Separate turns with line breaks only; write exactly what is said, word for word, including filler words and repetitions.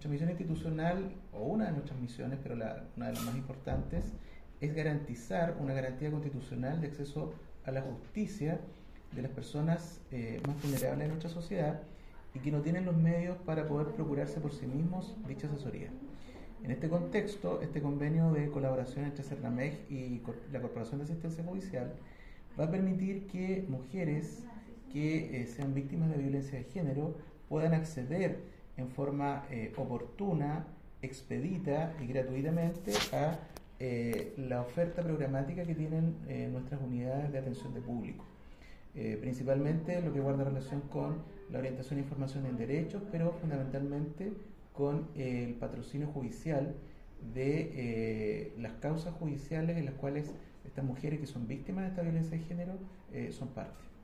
Nuestra misión institucional, o una de nuestras misiones, pero la, una de las más importantes, es garantizar una garantía constitucional de acceso a la justicia de las personas eh, más vulnerables de nuestra sociedad y que no tienen los medios para poder procurarse por sí mismos dicha asesoría. En este contexto, este convenio de colaboración entre CERNAMEG y la Corporación de Asistencia Judicial va a permitir que mujeres que eh, sean víctimas de violencia de género puedan acceder en forma eh, oportuna, expedita y gratuitamente a eh, la oferta programática que tienen eh, nuestras unidades de atención de público. Eh, principalmente lo que guarda relación con la orientación e información en derechos, pero fundamentalmente con eh, el patrocinio judicial de eh, las causas judiciales en las cuales estas mujeres que son víctimas de esta violencia de género eh, son parte.